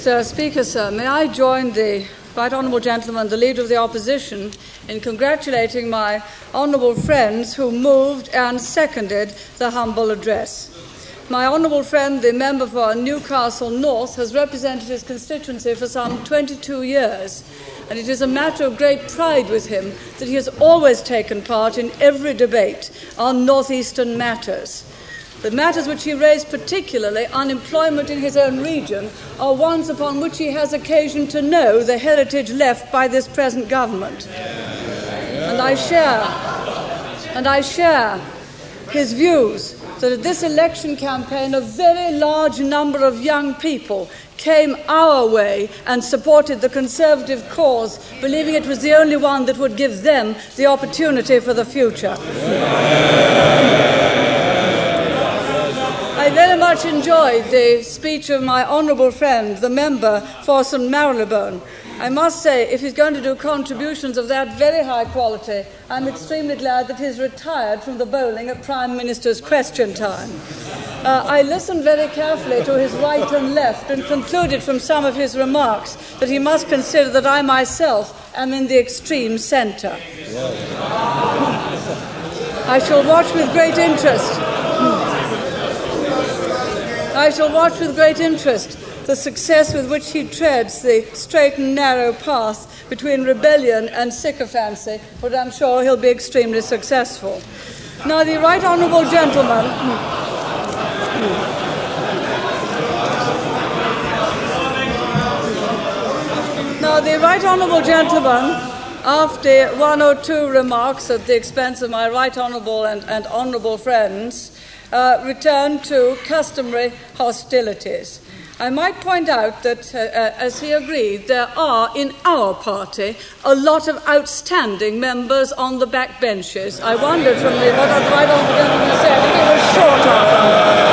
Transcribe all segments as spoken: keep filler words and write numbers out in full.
Mister Speaker, sir, may I join the right honourable gentleman, the Leader of the Opposition, in congratulating my honourable friends who moved and seconded the humble address. My honourable friend, the member for Newcastle North, has represented his constituency for some twenty-two years, and it is a matter of great pride with him that he has always taken part in every debate on northeastern matters. The matters which he raised, particularly unemployment in his own region, are ones upon which he has occasion to know the heritage left by this present government. And I share, and I share his views that at this election campaign a very large number of young people came our way and supported the Conservative cause, believing it was the only one that would give them the opportunity for the future. I very much enjoyed the speech of my honourable friend, the member for Saint Marylebone. I must say, if he's going to do contributions of that very high quality, I'm extremely glad that he's retired from the bowling at Prime Minister's question time. Uh, I listened very carefully to his right and left and concluded from some of his remarks that he must consider that I myself am in the extreme centre. I shall watch with great interest. I shall watch with great interest the success with which he treads the straight and narrow path between rebellion and sycophancy, but I'm sure he'll be extremely successful. Now, the right honourable gentleman... now, the right honourable gentleman, after one or two remarks at the expense of my right honourable and, and honourable friends, Uh, return to customary hostilities. I might point out that, uh, uh, as he agreed, there are in our party a lot of outstanding members on the back benches. I wondered from the, what the right honourable gentleman said if he was short of them.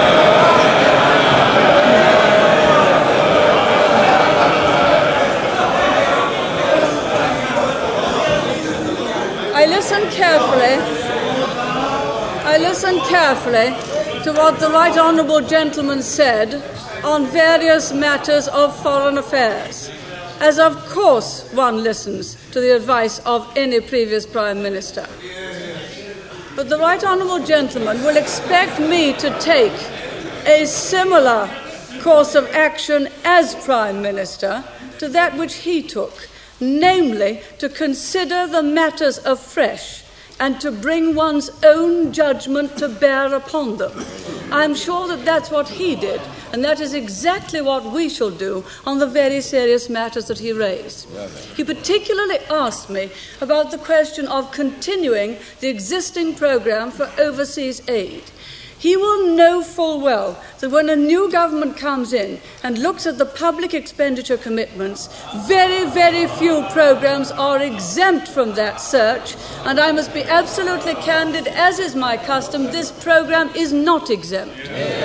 I listened carefully. I listened carefully to what the right honourable gentleman said on various matters of foreign affairs, as of course one listens to the advice of any previous Prime Minister. But the right honourable gentleman will expect me to take a similar course of action as Prime Minister to that which he took, namely to consider the matters afresh and to bring one's own judgment to bear upon them. I'm sure that that's what he did, and that is exactly what we shall do on the very serious matters that he raised. He particularly asked me about the question of continuing the existing programme for overseas aid. He will know full well that when a new government comes in and looks at the public expenditure commitments, very, very few programmes are exempt from that search, and I must be absolutely candid, as is my custom, this programme is not exempt.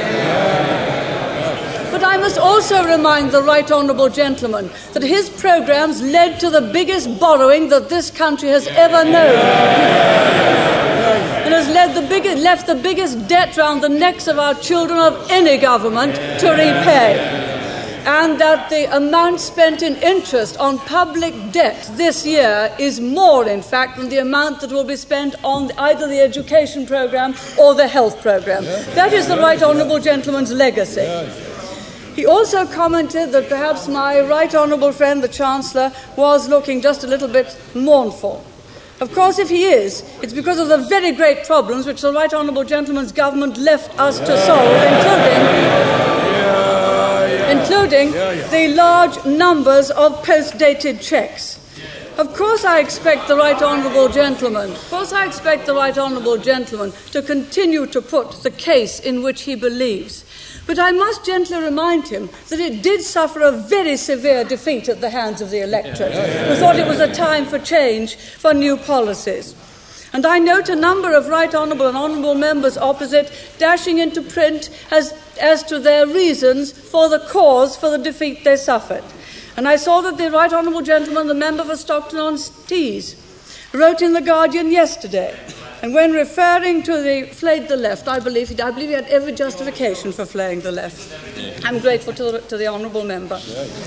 But I must also remind the right honourable gentleman that his programmes led to the biggest borrowing that this country has ever known, and has led the biggest, left the biggest debt round the necks of our children of any government to repay, and that the amount spent in interest on public debt this year is more, in fact, than the amount that will be spent on either the education programme or the health programme. That is the right honourable gentleman's legacy. He also commented that perhaps my right honourable friend, the Chancellor, was looking just a little bit mournful. Of course, if he is, it's because of the very great problems which the right honourable gentleman's government left us to solve, including, including the large numbers of post-dated cheques. Of course I expect the right honourable gentleman, of course I expect the right honourable gentleman to continue to put the case in which he believes. But I must gently remind him that it did suffer a very severe defeat at the hands of the electorate, who thought it was a time for change, for new policies. And I note a number of right honourable and honourable members opposite dashing into print as, as to their reasons for the cause for the defeat they suffered. And I saw that the right honourable gentleman, the member for Stockton-on-Tees, wrote in The Guardian yesterday And when referring to the flayed the left, I believe he, I believe he had every justification for flaying the left. I'm grateful to the, to the honourable member.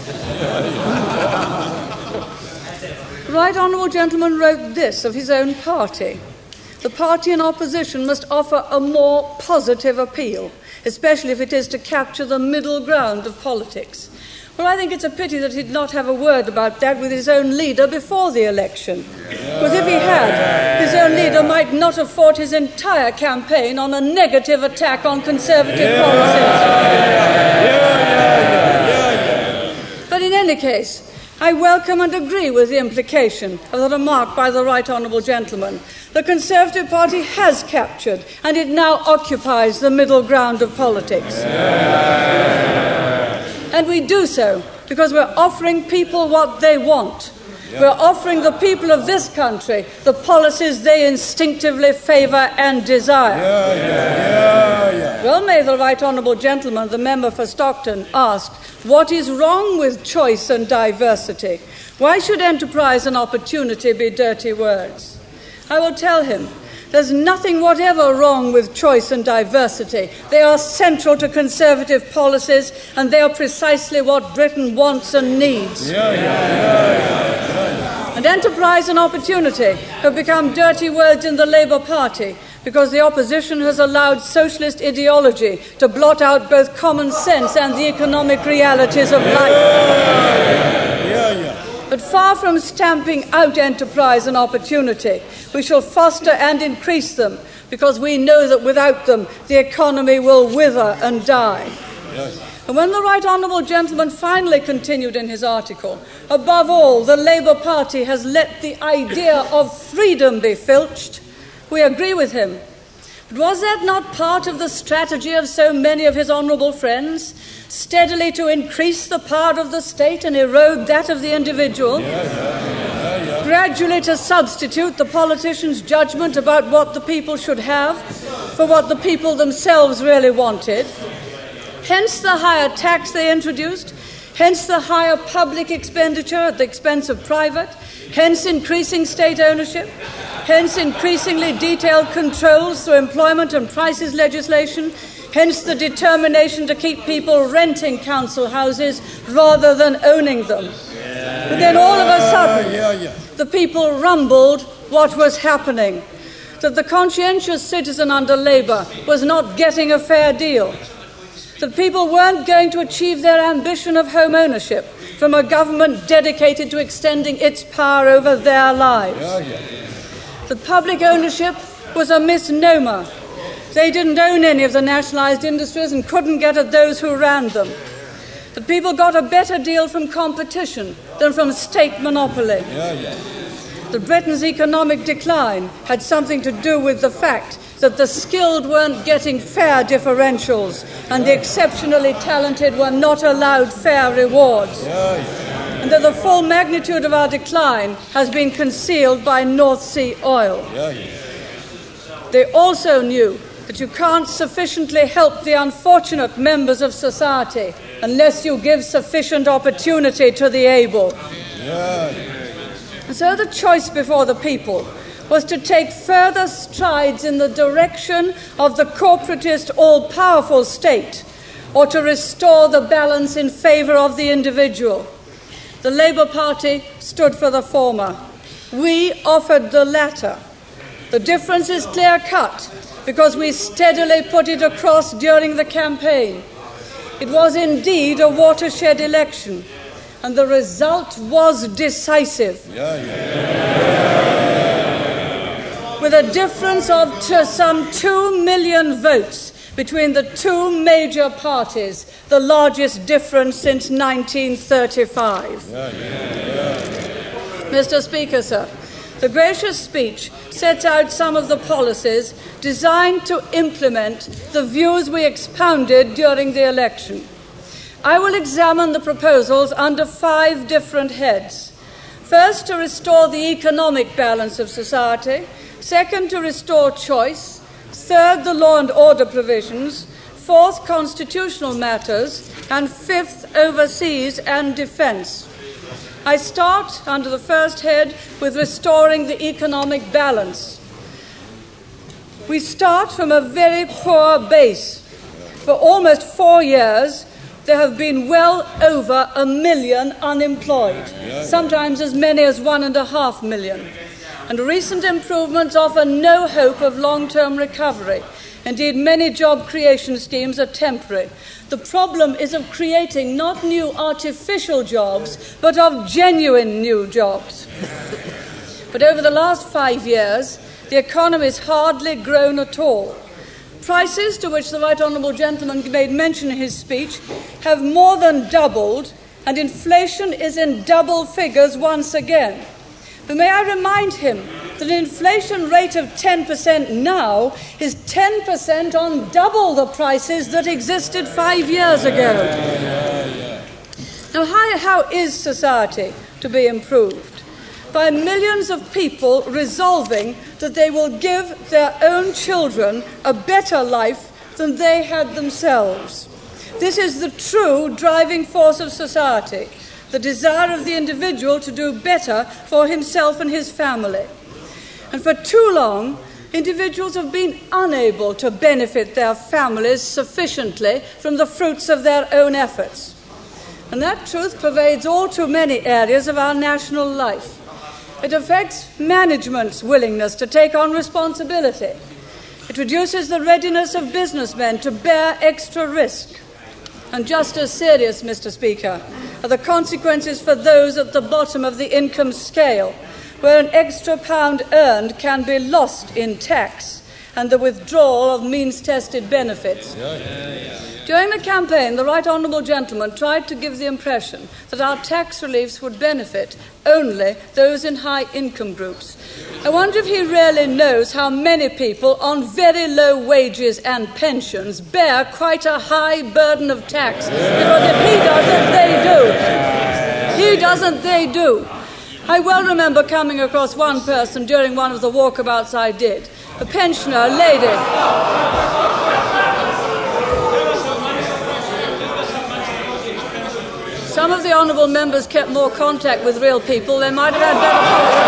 The right honourable gentleman wrote this of his own party. The party in opposition must offer a more positive appeal, especially if it is to capture the middle ground of politics. Well, I think it's a pity that he did not have a word about that with his own leader before the election. Because if he had, his own leader might not have fought his entire campaign on a negative attack on Conservative policies. But in any case, I welcome and agree with the implication of the remark by the right honourable gentleman. The Conservative Party has captured, and it now occupies the middle ground of politics. And we do so because we're offering people what they want. Yeah. We're offering the people of this country the policies they instinctively favour and desire. Yeah, yeah, yeah, yeah. Well may the right honourable gentleman, the member for Stockton, ask, what is wrong with choice and diversity? Why should enterprise and opportunity be dirty words? I will tell him, there's nothing whatever wrong with choice and diversity. They are central to Conservative policies, and they are precisely what Britain wants and needs. Yeah, yeah, yeah, yeah. And enterprise and opportunity have become dirty words in the Labour Party because the opposition has allowed socialist ideology to blot out both common sense and the economic realities of life. Yeah, yeah, yeah. But far from stamping out enterprise and opportunity, we shall foster and increase them, because we know that without them the economy will wither and die. Yes. And when the right honourable gentleman finally continued in his article, above all, the Labour Party has let the idea of freedom be filched, we agree with him. But was that not part of the strategy of so many of his honourable friends? Steadily to increase the power of the state and erode that of the individual? Yeah, yeah, yeah, yeah. Gradually to substitute the politician's judgment about what the people should have for what the people themselves really wanted? Hence the higher tax they introduced, hence the higher public expenditure at the expense of private, hence increasing state ownership, hence increasingly detailed controls through employment and prices legislation, hence the determination to keep people renting council houses rather than owning them. Yeah. But then all of a sudden, yeah, yeah. the people rumbled what was happening, that the conscientious citizen under Labour was not getting a fair deal, that people weren't going to achieve their ambition of home ownership from a government dedicated to extending its power over their lives. Yeah, yeah. That public ownership was a misnomer. They didn't own any of the nationalised industries and couldn't get at those who ran them. That people got a better deal from competition than from state monopoly. Yeah, yeah. That Britain's economic decline had something to do with the fact that the skilled weren't getting fair differentials and the exceptionally talented were not allowed fair rewards. Yeah, yeah. And that the full magnitude of our decline has been concealed by North Sea oil. Yeah, yeah. They also knew that you can't sufficiently help the unfortunate members of society unless you give sufficient opportunity to the able. Yeah, yeah. And so the choice before the people was to take further strides in the direction of the corporatist all-powerful state, or to restore the balance in favour of the individual. The Labour Party stood for the former. We offered the latter. The difference is clear-cut, because we steadily put it across during the campaign. It was indeed a watershed election, and the result was decisive. Yeah, yeah. With a difference of to some two million votes between the two major parties, the largest difference since nineteen thirty-five. Yeah, yeah, yeah. Mister Speaker, sir, the gracious speech sets out some of the policies designed to implement the views we expounded during the election. I will examine the proposals under five different heads. First, to restore the economic balance of society. Second, to restore choice. Third, the law and order provisions. Fourth, constitutional matters. And fifth, overseas and defence. I start under the first head with restoring the economic balance. We start from a very poor base. For almost four years, there have been well over a million unemployed, sometimes as many as one and a half million. And recent improvements offer no hope of long-term recovery. Indeed, many job creation schemes are temporary. The problem is of creating not new artificial jobs, but of genuine new jobs. But over the last five years, the economy has hardly grown at all. Prices, to which the Right Honourable Gentleman made mention in his speech, have more than doubled, and inflation is in double figures once again. But may I remind him that an inflation rate of ten percent now is ten percent on double the prices that existed five years ago. Now, how, how is society to be improved? By millions of people resolving that they will give their own children a better life than they had themselves. This is the true driving force of society, the desire of the individual to do better for himself and his family. And for too long, individuals have been unable to benefit their families sufficiently from the fruits of their own efforts. And that truth pervades all too many areas of our national life. It affects management's willingness to take on responsibility. It reduces the readiness of businessmen to bear extra risk. And just as serious, Mister Speaker, are the consequences for those at the bottom of the income scale, where an extra pound earned can be lost in tax and the withdrawal of means-tested benefits. Yeah, yeah, yeah. During the campaign, the Right Honourable Gentleman tried to give the impression that our tax reliefs would benefit only those in high-income groups. I wonder if he really knows how many people on very low wages and pensions bear quite a high burden of tax. Because if he doesn't, they do. He doesn't, they do. I well remember coming across one person during one of the walkabouts I did, a pensioner, a lady. Some of the honourable members kept more contact with real people. They might have had better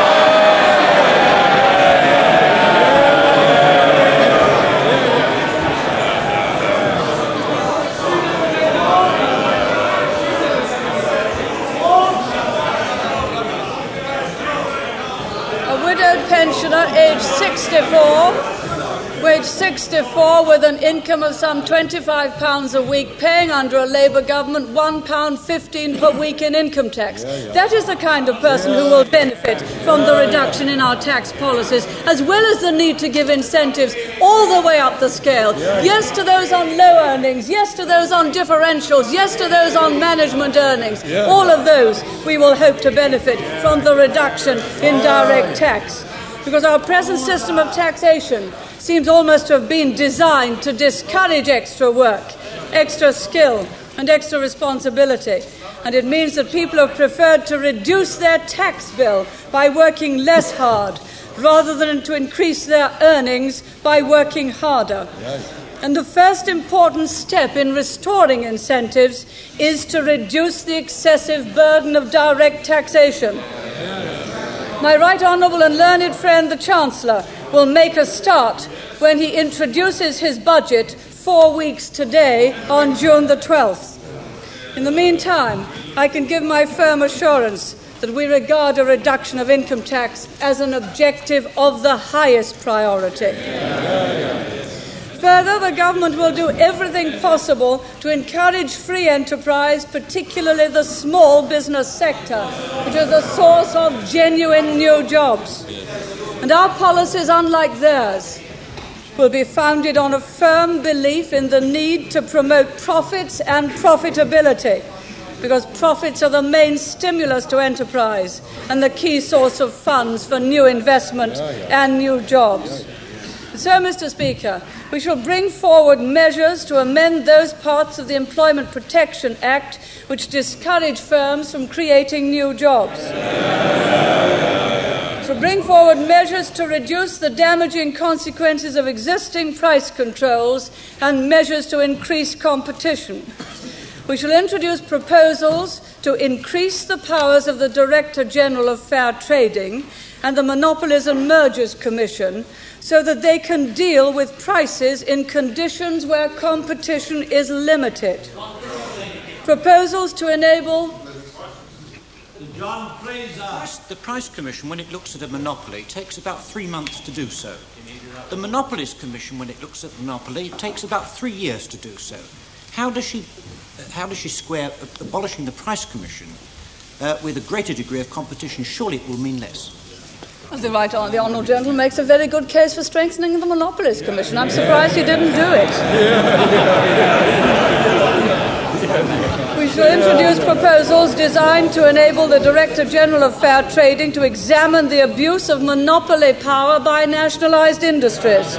A widowed pensioner, aged sixty-four, wage sixty-four, with an income of some twenty-five pounds a week, paying under a Labour government one pound fifteen per week in income tax. Yeah, yeah. That is the kind of person who will benefit from the reduction in our tax policies, as well as the need to give incentives all the way up the scale. Yeah, yeah. Yes to those on low earnings, yes to those on differentials, yes to those on management earnings. Yeah. All of those we will hope to benefit from the reduction in direct tax. Because our present system of taxation seems almost to have been designed to discourage extra work, extra skill, and extra responsibility. And it means that people have preferred to reduce their tax bill by working less hard, rather than to increase their earnings by working harder. Yes. And the first important step in restoring incentives is to reduce the excessive burden of direct taxation. My right honourable and learned friend, the Chancellor, will make a start when he introduces his budget four weeks today on June the twelfth. In the meantime, I can give my firm assurance that we regard a reduction of income tax as an objective of the highest priority. Further, the government will do everything possible to encourage free enterprise, particularly the small business sector, which is the source of genuine new jobs. And our policies, unlike theirs, will be founded on a firm belief in the need to promote profits and profitability, because profits are the main stimulus to enterprise and the key source of funds for new investment and new jobs. So, Mister Speaker, we shall bring forward measures to amend those parts of the Employment Protection Act which discourage firms from creating new jobs. We shall bring forward measures to reduce the damaging consequences of existing price controls and measures to increase competition. We shall introduce proposals to increase the powers of the Director General of Fair Trading and the Monopolies and Mergers Commission so that they can deal with prices in conditions where competition is limited. Proposals to enable John Fraser. The Price Commission, when it looks at a monopoly, takes about three months to do so. The Monopolies Commission, when it looks at a monopoly, takes about three years to do so. How does she, uh, how does she square uh, abolishing the Price Commission uh, with a greater degree of competition? Surely it will mean less. The right hon- the honourable gentleman makes a very good case for strengthening the Monopolies Commission. I'm surprised he didn't do it. We shall introduce proposals designed to enable the Director General of Fair Trading to examine the abuse of monopoly power by nationalised industries.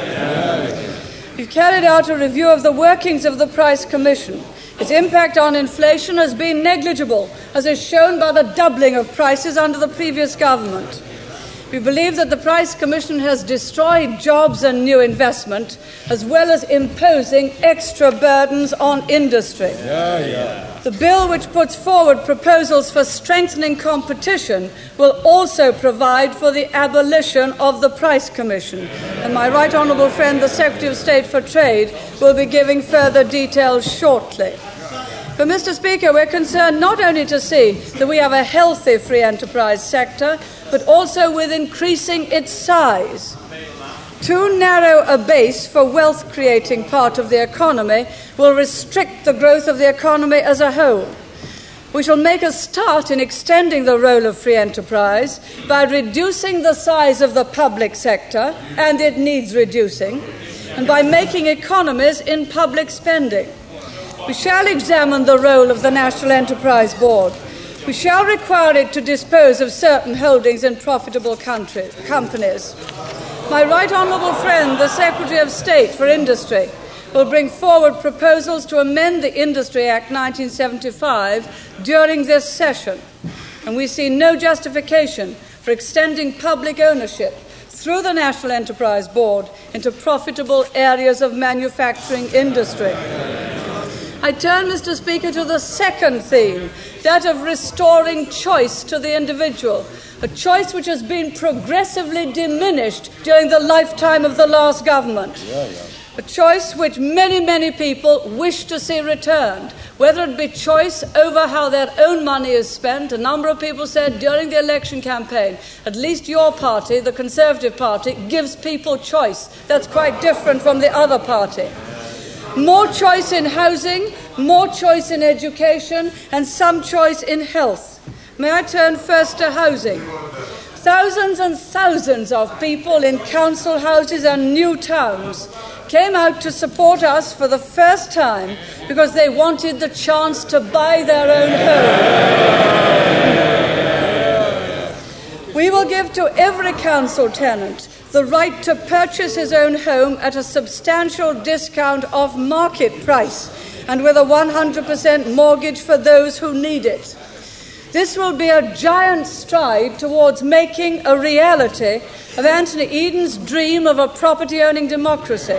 We've carried out a review of the workings of the Price Commission. Its impact on inflation has been negligible, as is shown by the doubling of prices under the previous government. We believe that the Price Commission has destroyed jobs and new investment, as well as imposing extra burdens on industry. Yeah, yeah. The bill, which puts forward proposals for strengthening competition, will also provide for the abolition of the Price Commission. And my right honourable friend, the Secretary of State for Trade, will be giving further details shortly. But, Mister Speaker, we're concerned not only to see that we have a healthy free enterprise sector, but also with increasing its size. Too narrow a base for wealth-creating part of the economy will restrict the growth of the economy as a whole. We shall make a start in extending the role of free enterprise by reducing the size of the public sector, and it needs reducing, and by making economies in public spending. We shall examine the role of the National Enterprise Board. We shall require it to dispose of certain holdings in profitable country, companies. My right honourable friend, the Secretary of State for Industry, will bring forward proposals to amend the Industry Act nineteen seventy-five during this session, and we see no justification for extending public ownership through the National Enterprise Board into profitable areas of manufacturing industry. I turn, Mister Speaker, to the second theme, that of restoring choice to the individual, a choice which has been progressively diminished during the lifetime of the last government. Yeah, yeah. A choice which many, many people wish to see returned, whether it be choice over how their own money is spent. A number of people said during the election campaign, at least your party, the Conservative Party, gives people choice. That's quite different from the other party. More choice in housing, more choice in education, and some choice in health. May I turn first to housing? Thousands and thousands of people in council houses and new towns came out to support us for the first time because they wanted the chance to buy their own home. We will give to every council tenant the right to purchase his own home at a substantial discount of market price and with a one hundred percent mortgage for those who need it. This will be a giant stride towards making a reality of Anthony Eden's dream of a property-owning democracy.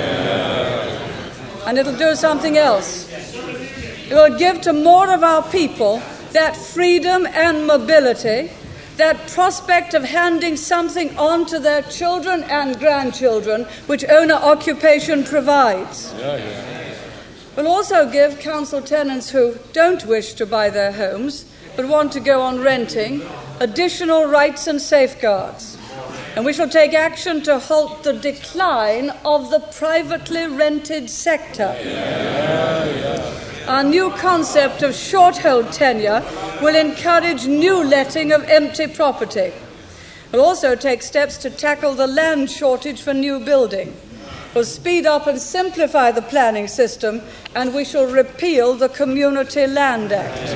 And it'll do something else. It will give to more of our people that freedom and mobility, that prospect of handing something on to their children and grandchildren, which owner-occupation provides. Yeah, yeah. We'll also give council tenants who don't wish to buy their homes but want to go on renting additional rights and safeguards. And we shall take action to halt the decline of the privately rented sector. Yeah, yeah. Our new concept of short-hold tenure will encourage new letting of empty property. We'll also take steps to tackle the land shortage for new building. We'll speed up and simplify the planning system, and we shall repeal the Community Land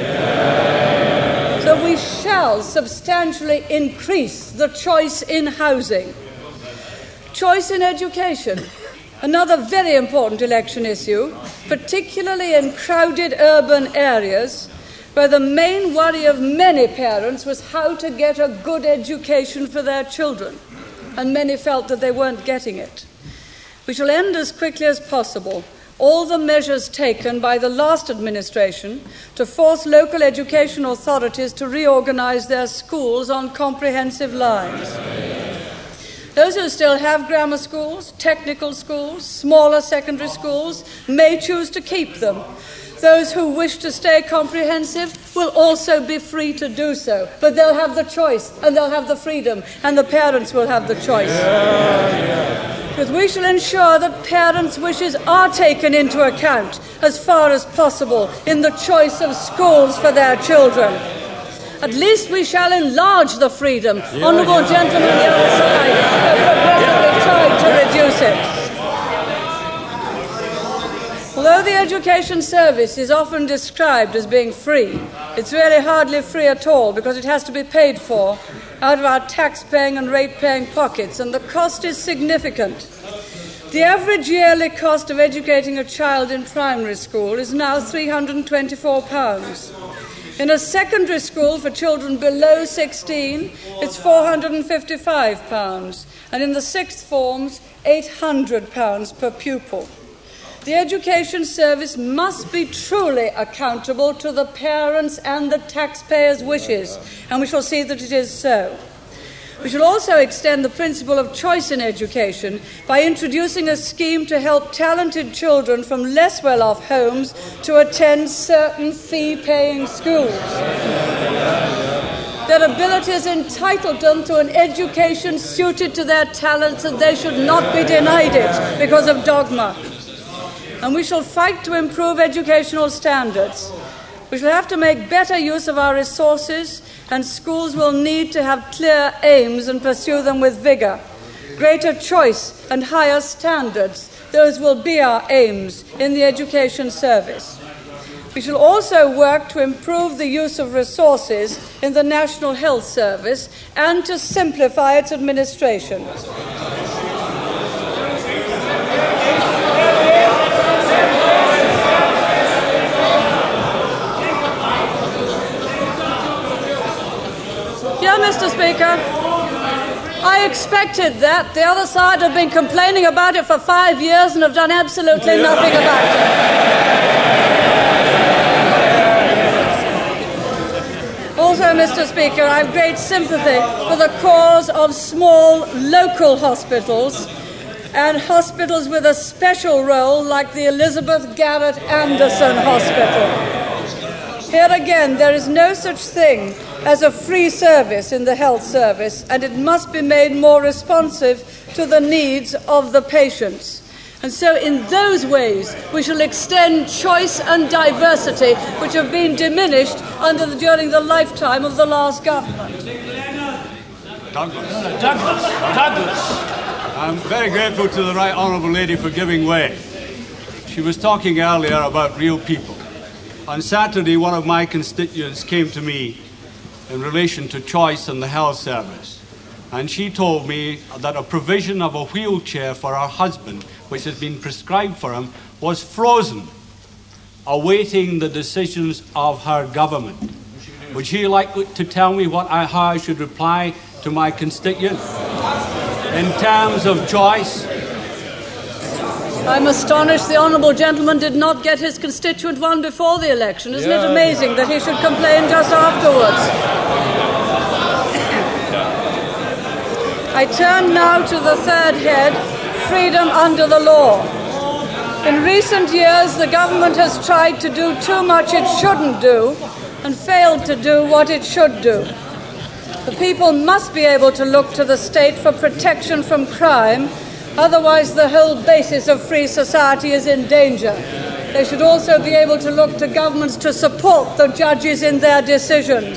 Act. So we shall substantially increase the choice in housing. Choice in education. Another very important election issue, particularly in crowded urban areas, where the main worry of many parents was how to get a good education for their children, and many felt that they weren't getting it. We shall end as quickly as possible all the measures taken by the last administration to force local education authorities to reorganize their schools on comprehensive lines. Those who still have grammar schools, technical schools, smaller secondary schools may choose to keep them. Those who wish to stay comprehensive will also be free to do so. But they'll have the choice, and they'll have the freedom, and the parents will have the choice. Yeah, yeah. Because we shall ensure that parents' wishes are taken into account as far as possible in the choice of schools for their children. At least we shall enlarge the freedom. Yeah, Honourable yeah, gentlemen on the other side have progressively tried to reduce it. Although the education service is often described as being free, it's really hardly free at all because it has to be paid for out of our tax-paying and rate-paying pockets, and the cost is significant. The average yearly cost of educating a child in primary school is now three hundred and twenty-four pounds. In a secondary school for children below sixteen, it's four hundred and fifty-five pounds, and in the sixth forms, eight hundred pounds per pupil. The education service must be truly accountable to the parents' and the taxpayers' wishes, and we shall see that it is so. We shall also extend the principle of choice in education by introducing a scheme to help talented children from less well-off homes to attend certain fee-paying schools. Their abilities entitled them to an education suited to their talents, and they should not be denied it because of dogma. And we shall fight to improve educational standards. We shall have to make better use of our resources, and schools will need to have clear aims and pursue them with vigour. Greater choice and higher standards, those will be our aims in the education service. We shall also work to improve the use of resources in the National Health Service and to simplify its administration. Mister Speaker, I expected that. The other side have been complaining about it for five years and have done absolutely nothing about it. Also, Mister Speaker, I have great sympathy for the cause of small local hospitals and hospitals with a special role like the Elizabeth Garrett Anderson Hospital. Here again, there is no such thing as a free service in the health service, and it must be made more responsive to the needs of the patients. And so in those ways, we shall extend choice and diversity, which have been diminished under the, during the lifetime of the last government. Douglas. Douglas. Douglas. I'm very grateful to the Right Honourable Lady for giving way. She was talking earlier about real people. On Saturday, one of my constituents came to me in relation to choice in the health service. And she told me that a provision of a wheelchair for her husband, which had been prescribed for him, was frozen, awaiting the decisions of her government. Would she like to tell me what I, how I should reply to my constituent in terms of choice? I'm astonished the honourable gentleman did not get his constituent one before the election. Isn't yeah. it amazing that he should complain just afterwards? I turn now to the third head, freedom under the law. In recent years, the government has tried to do too much it shouldn't do and failed to do what it should do. The people must be able to look to the state for protection from crime. Otherwise, the whole basis of free society is in danger. They should also be able to look to governments to support the judges in their decisions.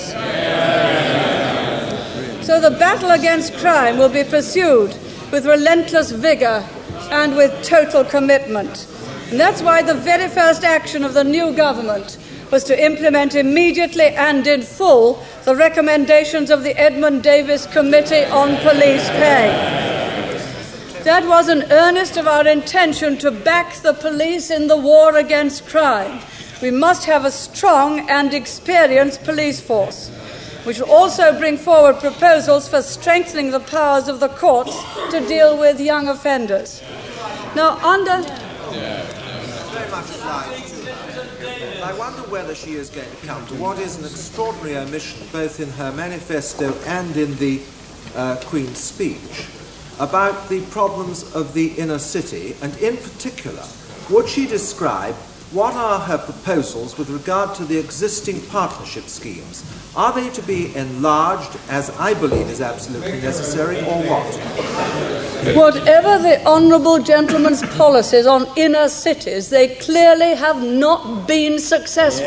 So the battle against crime will be pursued with relentless vigour and with total commitment. And that's why the very first action of the new government was to implement immediately and in full the recommendations of the Edmund Davis Committee on Police Pay. That was an earnest of our intention to back the police in the war against crime. We must have a strong and experienced police force. We shall also bring forward proposals for strengthening the powers of the courts to deal with young offenders. Now, under... much obliged to her. I wonder whether she is going to come to what is an extraordinary omission, both in her manifesto and in the uh, Queen's speech, about the problems of the inner city, and in particular, would she describe what are her proposals with regard to the existing partnership schemes? Are they to be enlarged, as I believe is absolutely necessary, or what? Whatever the honourable gentleman's policies on inner cities, they clearly have not been successful.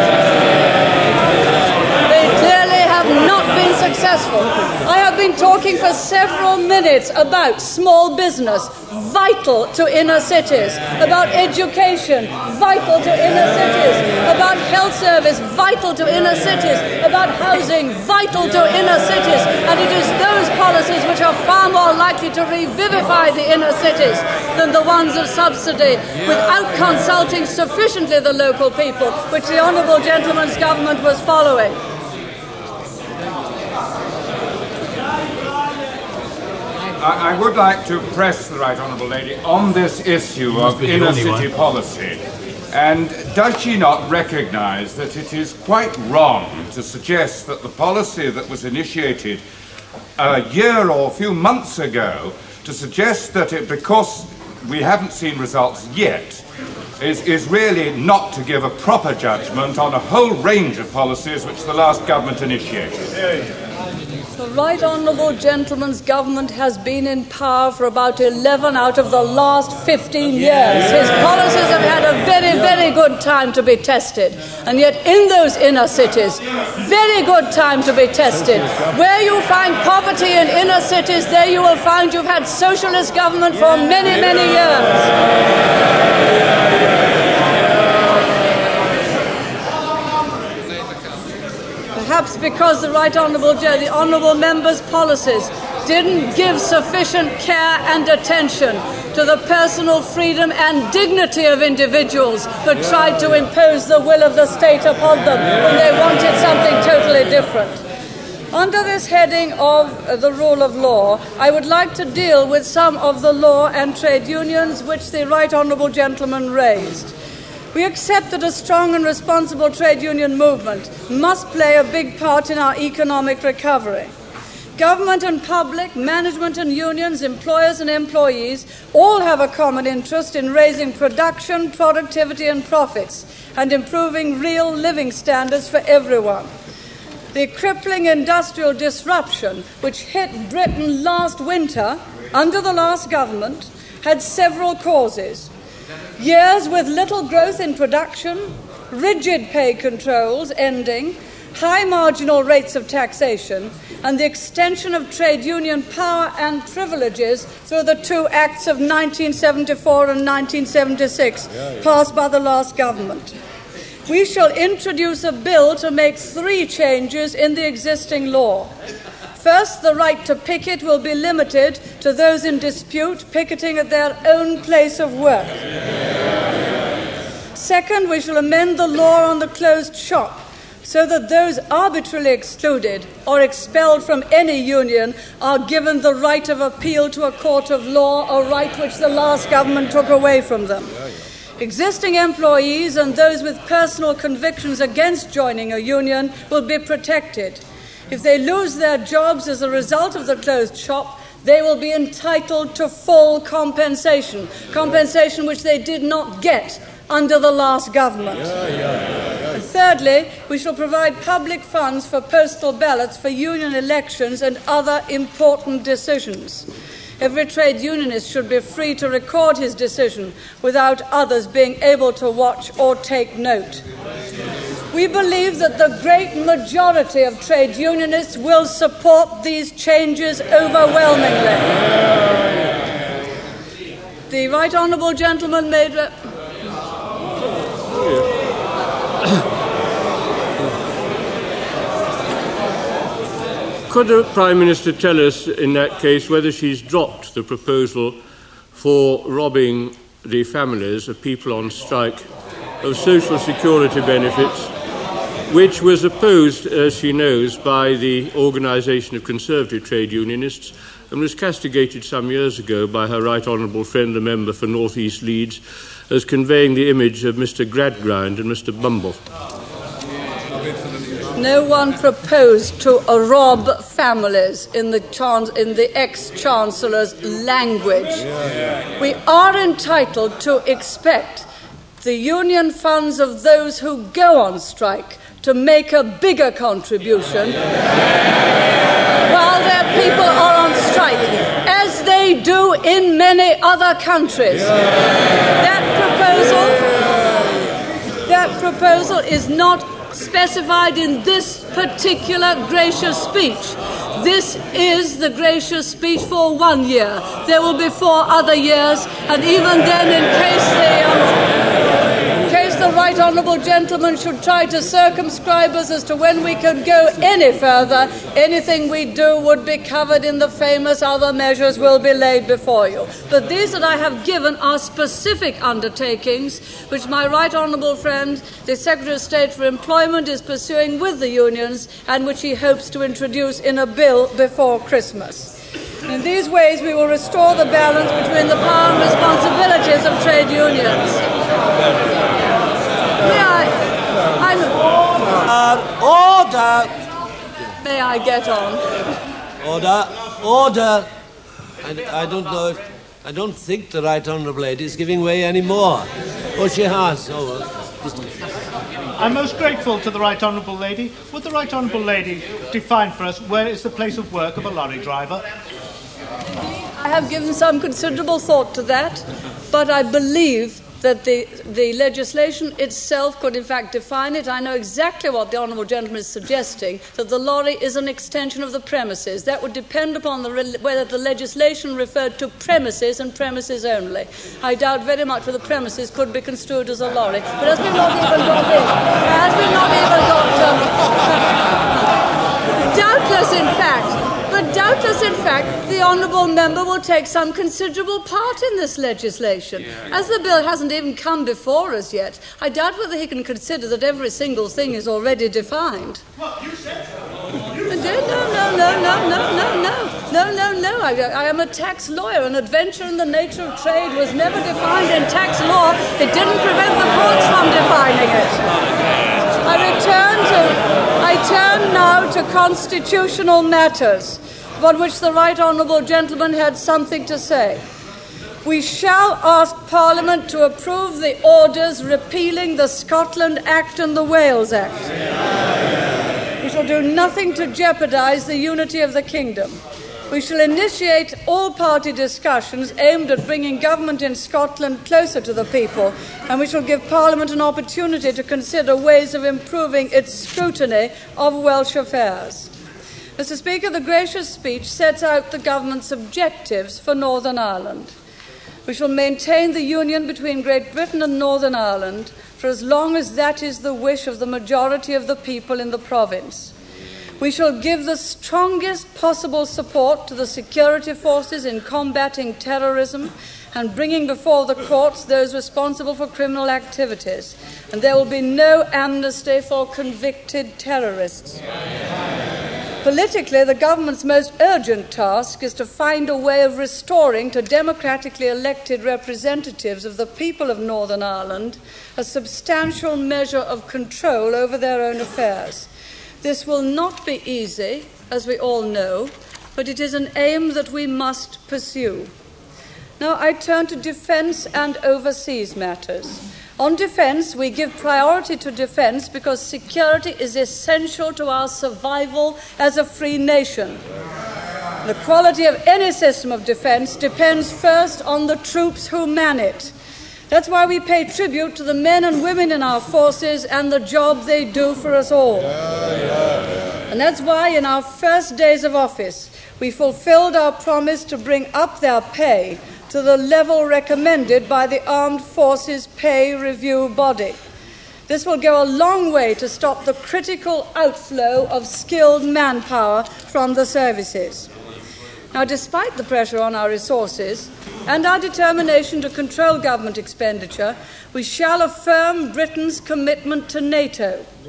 They clearly have not been successful. I have been talking for several minutes about small business, vital to inner cities, about education, vital to inner cities, about health service, vital to inner cities, about housing, vital to inner cities, and it is those policies which are far more likely to revivify the inner cities than the ones of subsidy, without consulting sufficiently the local people, which the honourable gentleman's government was following. I, I would like to press the Right Honourable Lady on this issue of inner city policy. And does she not recognise that it is quite wrong to suggest that the policy that was initiated a year or a few months ago, to suggest that it, because we haven't seen results yet, is, is really not to give a proper judgment on a whole range of policies which the last government initiated? The Right Honourable Gentleman's government has been in power for about eleven out of the last fifteen years. His policies have had a very, very good time to be tested. And yet in those inner cities, very good time to be tested. Where you find poverty in inner cities, there you will find you've had socialist government for many, many years. Perhaps because the Right Honourable the Honourable Member's policies didn't give sufficient care and attention to the personal freedom and dignity of individuals, but tried to impose the will of the state upon them when they wanted something totally different. Under this heading of the rule of law, I would like to deal with some of the law and trade unions which the Right Honourable Gentleman raised. We accept that a strong and responsible trade union movement must play a big part in our economic recovery. Government and public, management and unions, employers and employees all have a common interest in raising production, productivity and profits and improving real living standards for everyone. The crippling industrial disruption which hit Britain last winter under the last government had several causes. Years with little growth in production, rigid pay controls ending, high marginal rates of taxation, and the extension of trade union power and privileges through the two acts of nineteen seventy-four and nineteen seventy-six passed by the last government. We shall introduce a bill to make three changes in the existing law. First, the right to picket will be limited to those in dispute picketing at their own place of work. Second, we shall amend the law on the closed shop so that those arbitrarily excluded or expelled from any union are given the right of appeal to a court of law, a right which the last government took away from them. Existing employees and those with personal convictions against joining a union will be protected. If they lose their jobs as a result of the closed shop, they will be entitled to full compensation, compensation which they did not get under the last government. Yeah, yeah, yeah. And thirdly, we shall provide public funds for postal ballots for union elections and other important decisions. Every trade unionist should be free to record his decision without others being able to watch or take note. We believe that the great majority of trade unionists will support these changes overwhelmingly. The Right Honourable Gentleman made... Re- Could the Prime Minister tell us, in that case, whether she's dropped the proposal for robbing the families of people on strike of social security benefits, which was opposed, as she knows, by the Organisation of Conservative Trade Unionists and was castigated some years ago by her Right Honourable friend, the member for North East Leeds, as conveying the image of Mister Gradgrind and Mister Bumble. No one proposed to uh, rob families in the, chan- in the ex-Chancellor's language. We are entitled to expect the union funds of those who go on strike to make a bigger contribution while their people are on strike, as they do in many other countries. That proposal, that proposal is not specified in this particular gracious speech. This is the gracious speech for one year. There will be four other years, and even then, in case the, um, in case the right honourable gentleman should try to circumscribe us as to when we could go any further, anything we do would be covered in the famous other measures will be laid before you. But these that I have given are specific undertakings which my right honourable friend, the Secretary of State for Employment, is pursuing with the unions and which he hopes to introduce in a bill before Christmas. In these ways, we will restore the balance between the power and responsibilities of trade unions. May I, I'm, Uh, order! may I get on? Order! Order! I, I don't know if... I don't think the Right Honourable Lady is giving way any more. Oh, she has. Oh, well. I'm most grateful to the Right Honourable Lady. Would the Right Honourable Lady define for us where is the place of work of a lorry driver? I have given some considerable thought to that, but I believe that the, the legislation itself could in fact define it. I know exactly what the Honourable Gentleman is suggesting, that the lorry is an extension of the premises. That would depend upon the re- whether the legislation referred to premises and premises only. I doubt very much whether premises could be construed as a lorry. But as we've not even got in, as we've not even got... Um, doubtless, in fact, But doubtless, in fact, the honourable member will take some considerable part in this legislation. As the bill hasn't even come before us yet, I doubt whether he can consider that every single thing is already defined. Well, you said No, no, no, no, no, no, no, no, no, no, no. I, I am a tax lawyer. An adventure in the nature of trade was never defined in tax law. It didn't prevent the courts from defining it. I return to, I turn now to constitutional matters, about which the Right Honourable Gentleman had something to say. We shall ask Parliament to approve the orders repealing the Scotland Act and the Wales Act. We shall do nothing to jeopardise the unity of the kingdom. We shall initiate all-party discussions aimed at bringing government in Scotland closer to the people, and we shall give Parliament an opportunity to consider ways of improving its scrutiny of Welsh affairs. Mister Speaker, the gracious speech sets out the government's objectives for Northern Ireland. We shall maintain the union between Great Britain and Northern Ireland for as long as that is the wish of the majority of the people in the province. We shall give the strongest possible support to the security forces in combating terrorism and bringing before the courts those responsible for criminal activities. And there will be no amnesty for convicted terrorists. Politically, the government's most urgent task is to find a way of restoring to democratically elected representatives of the people of Northern Ireland a substantial measure of control over their own affairs. This will not be easy, as we all know, but it is an aim that we must pursue. Now I turn to defence and overseas matters. On defence, we give priority to defence because security is essential to our survival as a free nation. The quality of any system of defence depends first on the troops who man it. That's why we pay tribute to the men and women in our forces and the job they do for us all. And that's why in our first days of office, we fulfilled our promise to bring up their pay to the level recommended by the Armed Forces Pay Review Body. This will go a long way to stop the critical outflow of skilled manpower from the services. Now, despite the pressure on our resources and our determination to control government expenditure, we shall affirm Britain's commitment to NATO.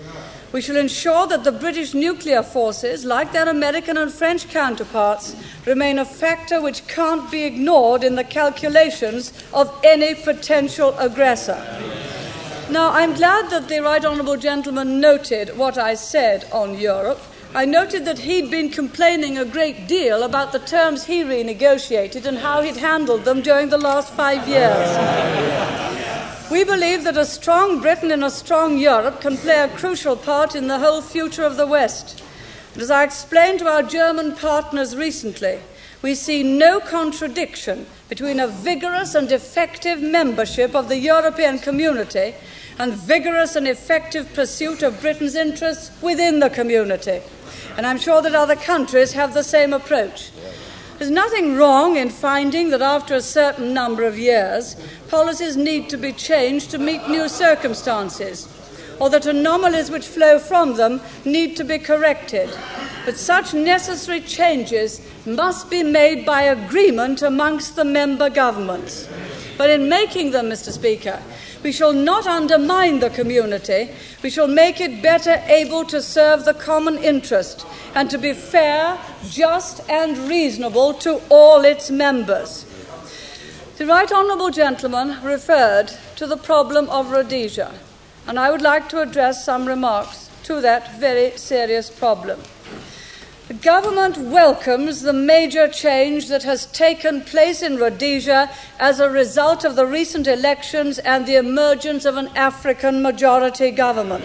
We shall ensure that the British nuclear forces, like their American and French counterparts, remain a factor which can't be ignored in the calculations of any potential aggressor. Now, I'm glad that the Right Honourable Gentleman noted what I said on Europe. I noted that he'd been complaining a great deal about the terms he renegotiated and how he'd handled them during the last five years. We believe that a strong Britain in a strong Europe can play a crucial part in the whole future of the West. And as I explained to our German partners recently, we see no contradiction between a vigorous and effective membership of the European community and vigorous and effective pursuit of Britain's interests within the community. And I'm sure that other countries have the same approach. There's nothing wrong in finding that after a certain number of years, policies need to be changed to meet new circumstances, or that anomalies which flow from them need to be corrected. But such necessary changes must be made by agreement amongst the member governments. But in making them, Mister Speaker, we shall not undermine the community. We shall make it better able to serve the common interest and to be fair, just and reasonable to all its members. The Right Honourable Gentleman referred to the problem of Rhodesia, and I would like to address some remarks to that very serious problem. The government welcomes the major change that has taken place in Rhodesia as a result of the recent elections and the emergence of an African majority government.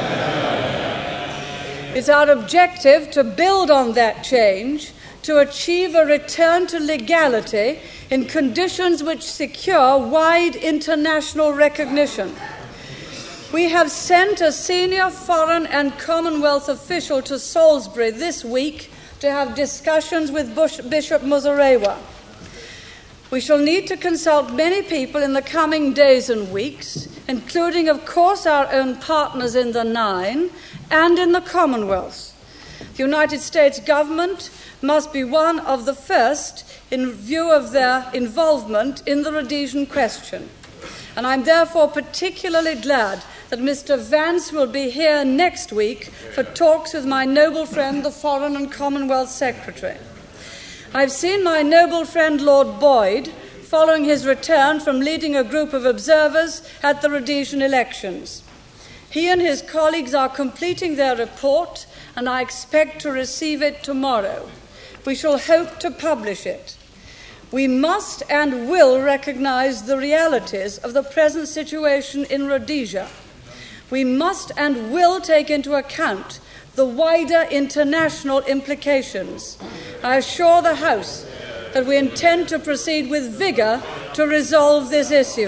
It's our objective to build on that change, to achieve a return to legality in conditions which secure wide international recognition. We have sent a senior foreign and Commonwealth official to Salisbury this week to have discussions with Bush, Bishop Muzorewa. We shall need to consult many people in the coming days and weeks, including, of course, our own partners in the Nine and in the Commonwealth. The United States government must be one of the first in view of their involvement in the Rhodesian question. And I'm therefore particularly glad that Mister Vance will be here next week for talks with my noble friend, the Foreign and Commonwealth Secretary. I've seen my noble friend Lord Boyd following his return from leading a group of observers at the Rhodesian elections. He and his colleagues are completing their report, and I expect to receive it tomorrow. We shall hope to publish it. We must and will recognise the realities of the present situation in Rhodesia. We must and will take into account the wider international implications. I assure the House that we intend to proceed with vigour to resolve this issue.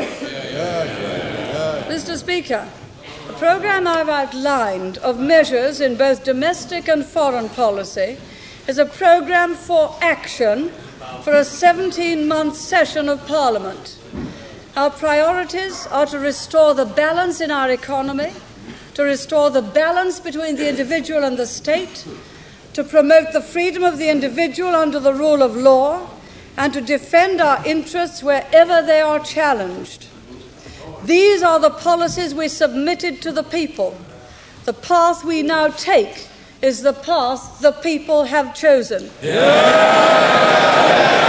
Mister Speaker, the programme I've outlined of measures in both domestic and foreign policy is a programme for action for a seventeen-month session of Parliament. Our priorities are to restore the balance in our economy, to restore the balance between the individual and the state, to promote the freedom of the individual under the rule of law, and to defend our interests wherever they are challenged. These are the policies we submitted to the people. The path we now take is the path the people have chosen. Yeah!